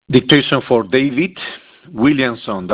Dictation for David Williamson,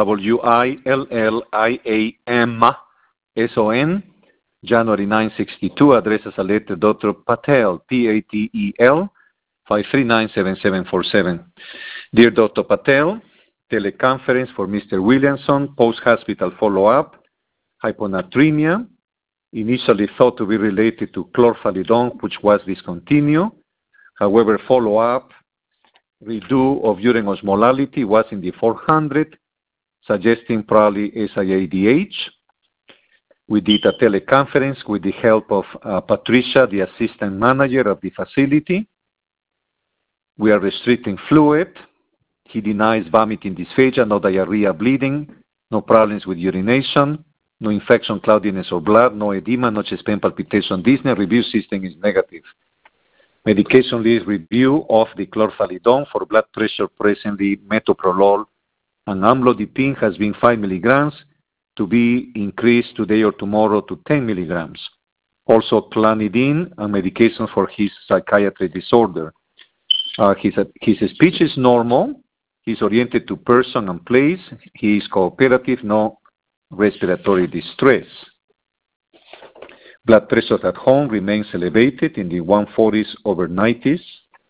Williamson, January 962, addresses a letter Dr. Patel, Patel, 5397747. Dear Dr. Patel, teleconference for Mr. Williamson, post-hospital follow-up, hyponatremia, initially thought to be related to chlorphalidone, which was discontinued. However, follow-up, redo of urine osmolality was in the 400, suggesting probably SIADH. We did a teleconference with the help of Patricia, the assistant manager of the facility. We are restricting fluid. He denies vomiting, dysphagia, no diarrhea, bleeding, no problems with urination, no infection, cloudiness, or blood, no edema, no chest pain, palpitation, dyspnea. Review system is negative. Medication list review of the chlorphalidone for blood pressure, presently metoprolol and amlodipine has been 5 milligrams to be increased today or tomorrow to 10 milligrams. Also clonidine and medication for his psychiatry disorder. His speech is normal. He's oriented to person and place. He is cooperative, no respiratory distress. Blood pressure at home remains elevated in the 140s over 90s.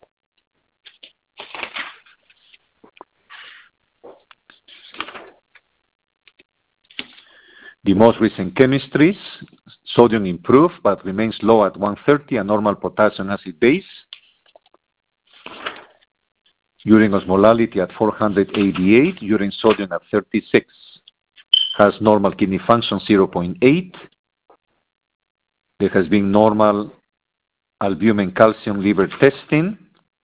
The most recent chemistries, sodium improved but remains low at 130, a normal potassium acid base. Urine osmolality at 488, urine sodium at 36. Has normal kidney function 0.8. There has been normal albumin, calcium, liver testing.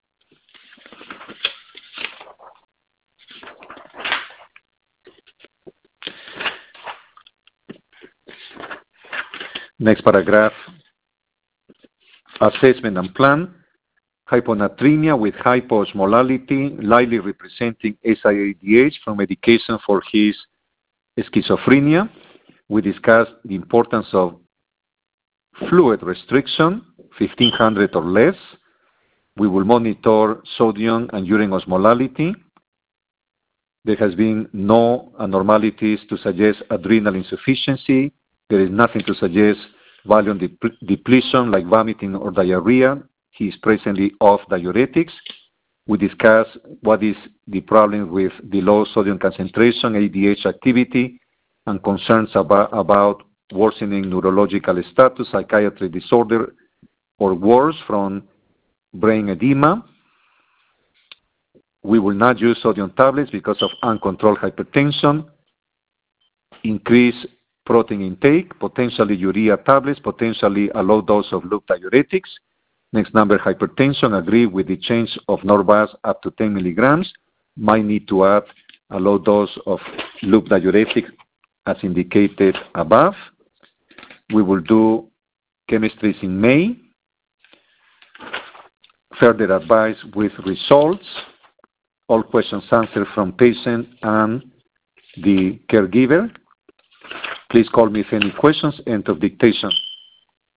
Next paragraph, assessment and plan. Hyponatremia with hypoosmolality, likely representing SIADH from medication for his schizophrenia. We discussed the importance of fluid restriction, 1500 or less. We will monitor sodium and urine osmolality. There has been no abnormalities to suggest adrenal insufficiency. There is nothing to suggest volume depletion like vomiting or diarrhea. He is presently off diuretics. We discussed what is the problem with the low sodium concentration, ADH activity, and concerns about worsening neurological status, psychiatry disorder, or worse from brain edema. We will not use sodium tablets because of uncontrolled hypertension. Increase protein intake, potentially urea tablets, potentially a low dose of loop diuretics. Next number, hypertension, agree with the change of Norvasc up to 10 milligrams. Might need to add a low dose of loop diuretic as indicated above. We will do chemistries in May. Further advice with results. All questions answered from patient and the caregiver. Please call me if any questions. End of dictation.